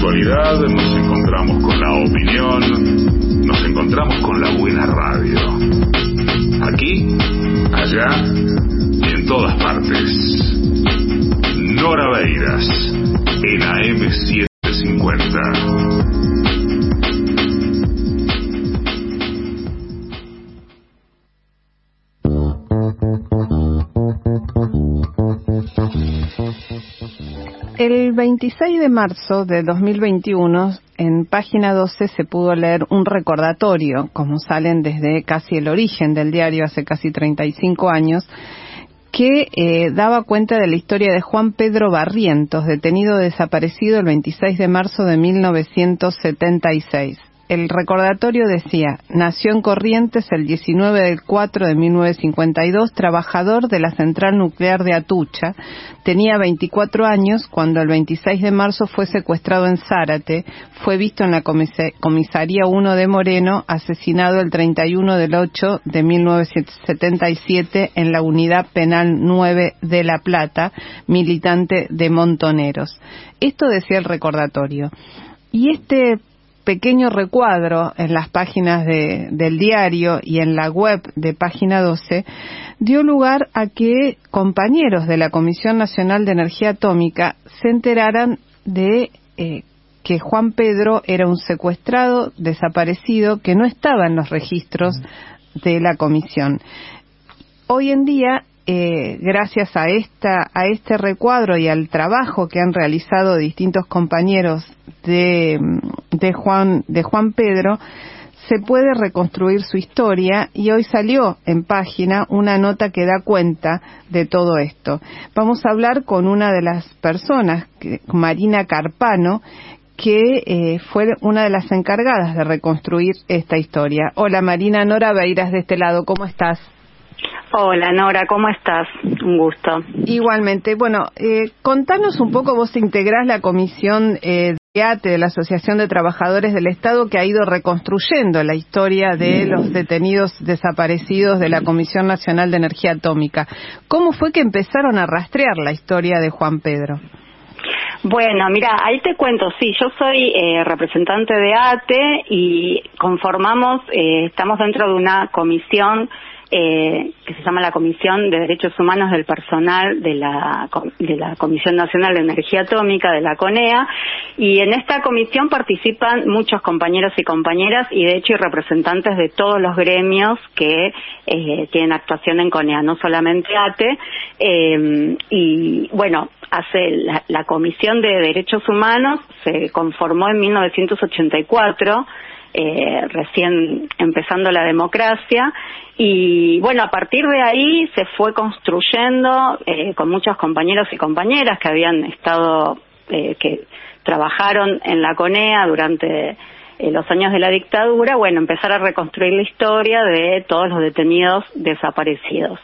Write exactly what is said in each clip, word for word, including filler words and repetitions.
actualidad, nos encontramos con la opinión, nos encontramos con la buena radio. Aquí, allá y en todas partes. Nora Beiras, en A M setecientos cincuenta. El veintiséis de marzo de dos mil veintiuno, en página doce se pudo leer un recordatorio, como salen desde casi el origen del diario hace casi treinta y cinco años, que eh, daba cuenta de la historia de Juan Pedro Barrientos, detenido desaparecido el veintiséis de marzo de mil novecientos setenta y seis. El recordatorio decía: nació en Corrientes el diecinueve del cuatro de mil novecientos cincuenta y dos, trabajador de la central nuclear de Atucha. Tenía veinticuatro años cuando el veintiséis de marzo fue secuestrado en Zárate. Fue visto en la comis- comisaría uno de Moreno, asesinado el treinta y uno del ocho de mil novecientos setenta y siete en la unidad penal nueve de La Plata, militante de Montoneros. Esto decía el recordatorio. Y este pequeño recuadro en las páginas de, del diario y en la web de página doce dio lugar a que compañeros de la Comisión Nacional de Energía Atómica se enteraran de eh, que Juan Pedro era un secuestrado, desaparecido, que no estaba en los registros de la comisión. Hoy en día, Eh, gracias a esta a este recuadro y al trabajo que han realizado distintos compañeros de de Juan de Juan Pedro, se puede reconstruir su historia, y hoy salió en página una nota que da cuenta de todo esto. Vamos a hablar con una de las personas, Marina Carpano, que eh, fue una de las encargadas de reconstruir esta historia. Hola Marina, Nora Beiras de este lado, ¿cómo estás? Hola Nora, ¿cómo estás? Un gusto. Igualmente. Bueno, eh, contanos un poco, vos integrás la comisión eh, de A T E, de la Asociación de Trabajadores del Estado, que ha ido reconstruyendo la historia de los detenidos desaparecidos de la Comisión Nacional de Energía Atómica. ¿Cómo fue que empezaron a rastrear la historia de Juan Pedro? Bueno, mira, ahí te cuento, sí, yo soy eh, representante de A T E y conformamos, eh, estamos dentro de una comisión Eh, que se llama la Comisión de Derechos Humanos del Personal de la, de la Comisión Nacional de Energía Atómica, de la CONEA, y en esta comisión participan muchos compañeros y compañeras, y de hecho hay representantes de todos los gremios que eh, tienen actuación en CONEA, no solamente A T E, eh, y bueno, hace la, la Comisión de Derechos Humanos se conformó en mil novecientos ochenta y cuatro, Eh, recién empezando la democracia, y bueno, a partir de ahí se fue construyendo eh, con muchos compañeros y compañeras que habían estado, eh, que trabajaron en la CONEA durante eh, los años de la dictadura, bueno, empezar a reconstruir la historia de todos los detenidos desaparecidos.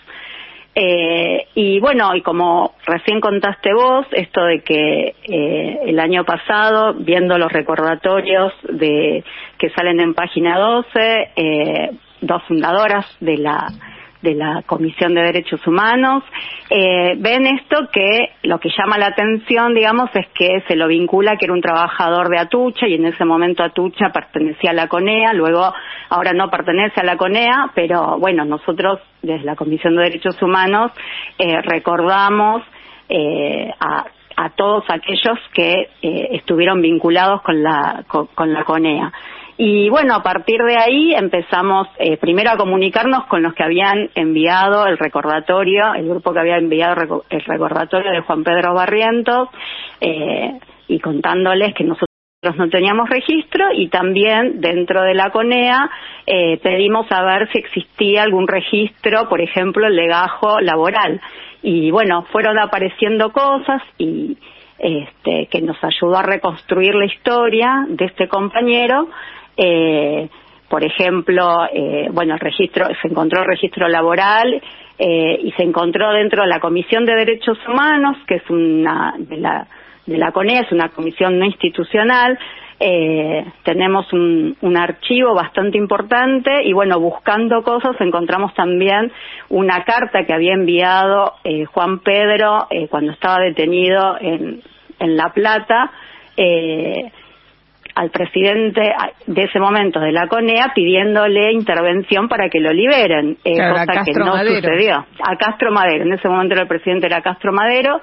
Eh, y bueno, y como recién contaste vos, esto de que eh, el año pasado, viendo los recordatorios de que salen en página doce, eh, dos fundadoras de la de la Comisión de Derechos Humanos, eh, ven esto, que lo que llama la atención, digamos, es que se lo vincula que era un trabajador de Atucha, y en ese momento Atucha pertenecía a la CONEA, luego ahora no pertenece a la CONEA, pero bueno, nosotros desde la Comisión de Derechos Humanos eh, recordamos eh, a, a todos aquellos que eh, estuvieron vinculados con la, con, con la CONEA. Y bueno, a partir de ahí empezamos eh, primero a comunicarnos con los que habían enviado el recordatorio, el grupo que había enviado el recordatorio de Juan Pedro Barrientos, eh, y contándoles que nosotros no teníamos registro, y también dentro de la CONEA eh, pedimos saber si existía algún registro, por ejemplo, el legajo laboral. Y bueno, fueron apareciendo cosas y este, que nos ayudó a reconstruir la historia de este compañero. Eh, por ejemplo, eh, bueno, el registro, se encontró el registro laboral eh, y se encontró dentro de la Comisión de Derechos Humanos, que es una de la de la CONEA, es una comisión no institucional. Eh, tenemos un, un archivo bastante importante, y bueno, buscando cosas encontramos también una carta que había enviado eh, Juan Pedro eh, cuando estaba detenido en, en La Plata, eh, al presidente de ese momento de la CONEA pidiéndole intervención para que lo liberen, eh, claro, cosa que no Madero. sucedió. A Castro Madero, en ese momento era el presidente era Castro Madero,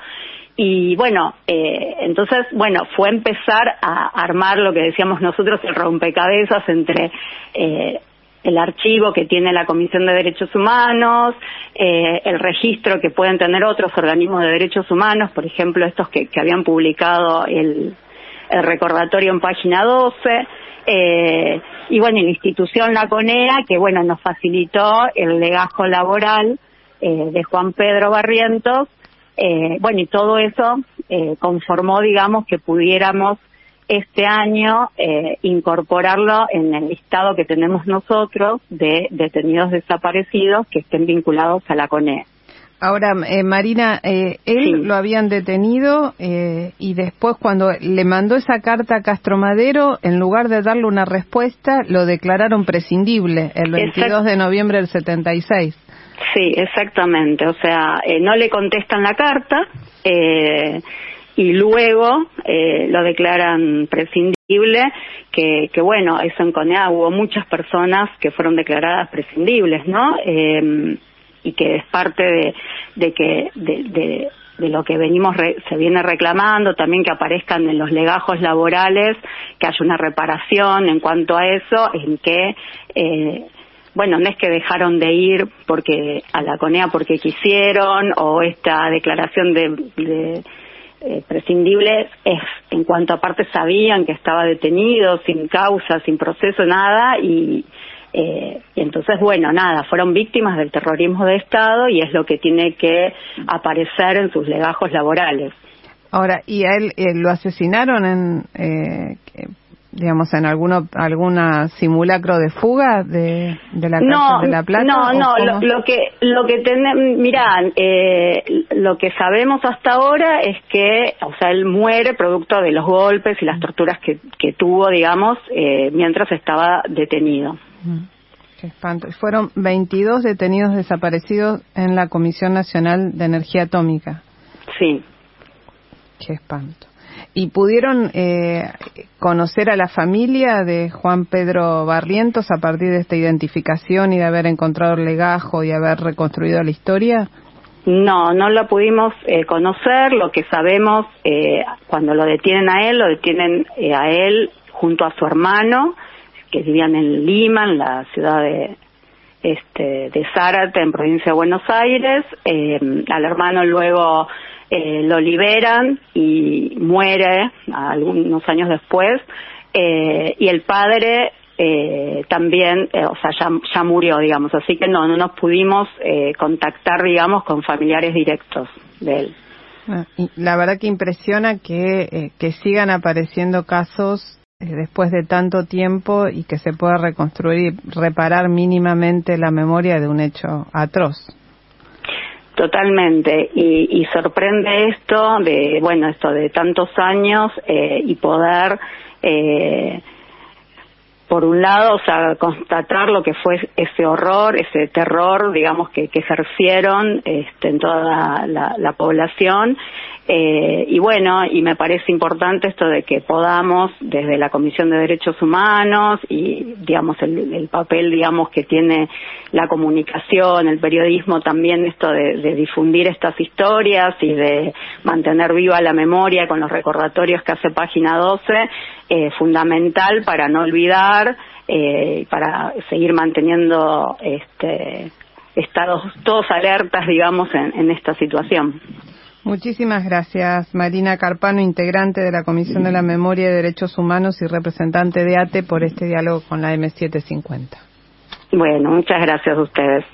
y bueno, eh, entonces, bueno, fue empezar a armar lo que decíamos nosotros, el rompecabezas entre eh, el archivo que tiene la Comisión de Derechos Humanos, eh, el registro que pueden tener otros organismos de derechos humanos, por ejemplo, estos que, que habían publicado el, el recordatorio en página doce, eh, y bueno, y la institución La CONEA, que bueno, nos facilitó el legajo laboral eh, de Juan Pedro Barrientos, eh, bueno, y todo eso eh, conformó, digamos, que pudiéramos este año eh, incorporarlo en el listado que tenemos nosotros de detenidos desaparecidos que estén vinculados a la CONEA. Ahora, eh, Marina, eh, él Sí. lo habían detenido eh, y después cuando le mandó esa carta a Castro Madero, en lugar de darle una respuesta, lo declararon prescindible el veintidós de noviembre del setenta y seis. Sí, exactamente. O sea, eh, no le contestan la carta eh, y luego eh, lo declaran prescindible, que, que bueno, eso en CONEA hubo muchas personas que fueron declaradas prescindibles, ¿no? Eh, y que es parte de, de que de, de, de lo que venimos re, se viene reclamando, también que aparezcan en los legajos laborales, que haya una reparación en cuanto a eso, en que eh, bueno, no es que dejaron de ir porque a la CONEA porque quisieron, o esta declaración de, de eh, prescindible es en cuanto aparte sabían que estaba detenido, sin causa, sin proceso, nada, y Eh, y entonces, bueno, nada, fueron víctimas del terrorismo de Estado y es lo que tiene que aparecer en sus legajos laborales. Ahora, ¿y a él eh, lo asesinaron en, eh, digamos, en alguno alguna simulacro de fuga de, de la cárcel no, de La Plata? No, no, lo, lo que lo que tenemos, mirá, eh, lo que sabemos hasta ahora es que, o sea, él muere producto de los golpes y las torturas que, que tuvo, digamos, eh, mientras estaba detenido. Qué espanto. Fueron veintidós detenidos desaparecidos en la Comisión Nacional de Energía Atómica. Sí. Qué espanto. ¿Y pudieron eh, conocer a la familia de Juan Pedro Barrientos a partir de esta identificación y de haber encontrado el legajo y haber reconstruido la historia? No, no lo pudimos eh, conocer. Lo que sabemos, eh, cuando lo detienen a él, lo detienen eh, a él junto a su hermano, que vivían en Lima, en la ciudad de este de Zárate, en provincia de Buenos Aires. Eh, al hermano luego eh, lo liberan y muere algunos años después, eh, y el padre eh, también, eh, o sea, ya, ya murió, digamos, así que no, no nos pudimos eh, contactar, digamos, con familiares directos de él. La verdad que impresiona que, eh, que sigan apareciendo casos después de tanto tiempo y que se pueda reconstruir y reparar mínimamente la memoria de un hecho atroz. Totalmente, y, y sorprende esto de, bueno, esto de tantos años eh, y poder, eh, por un lado, o sea, constatar lo que fue ese horror, ese terror, digamos, que, que ejercieron este, en toda la, la población. Eh, y bueno, y me parece importante esto de que podamos, desde la Comisión de Derechos Humanos y, digamos, el, el papel, digamos, que tiene la comunicación, el periodismo también, esto de, de difundir estas historias y de mantener viva la memoria con los recordatorios que hace Página doce, eh, fundamental para no olvidar, eh, para seguir manteniendo este, estados todos alertas, digamos, en, en esta situación. Muchísimas gracias, Marina Carpano, integrante de la Comisión de la Memoria y Derechos Humanos y representante de A T E, por este diálogo con la eme setecientos cincuenta. Bueno, muchas gracias a ustedes.